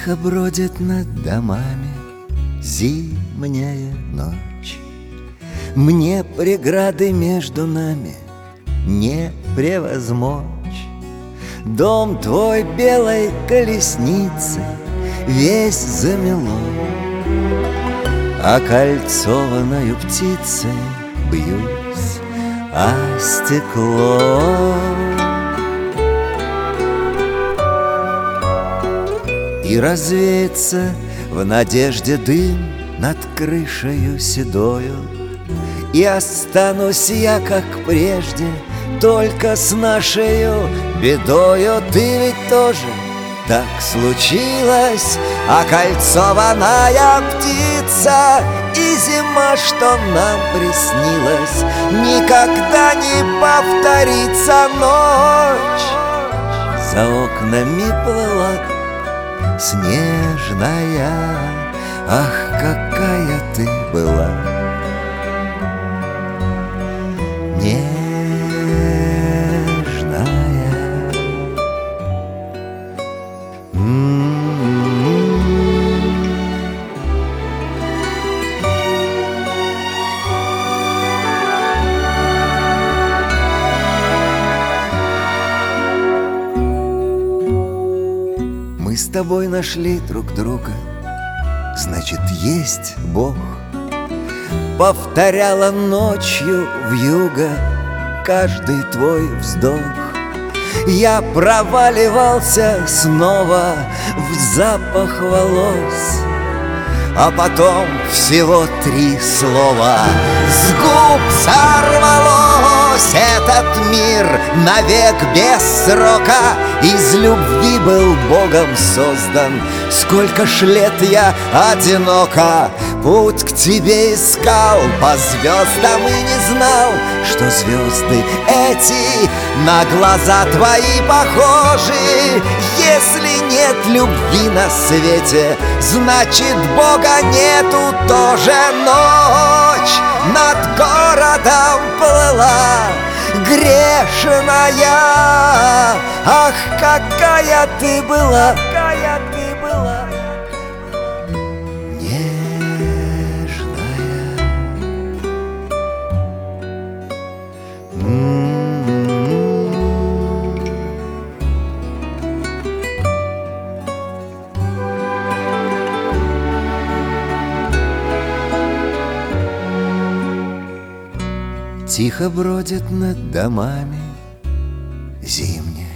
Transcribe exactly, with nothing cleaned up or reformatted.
Тихо бродит над домами зимняя ночь. Мне преграды между нами не превозмочь. Дом твой белой колесницей весь замело, окольцованную птицей бьюсь о стекло. И развеется в надежде дым над крышею седою, и останусь я, как прежде, только с нашею бедою. Ты ведь тоже так случилось, окольцованная птица, и зима, что нам приснилась, никогда не повторится. Ночь за окнами плыла снежная, ах, какая ты была нежная. М-м-м. Мы с тобой нашли друг друга, значит, есть Бог. Повторяла ночью вьюга каждый твой вздох. Я проваливался снова в запах волос, а потом всего три слова с губ сорвалось. Этот мир навек без срока из любви был Богом создан. Сколько ж лет я одиноко путь к тебе искал по звездам и не знал, что звезды эти на глаза твои похожи. Если нет любви на свете, значит, Бога нету тоже. Ночь над городом плыла грешная, ах, какая ты была, какая ты была нежная. М-м-м. Тихо бродит над домами зимняя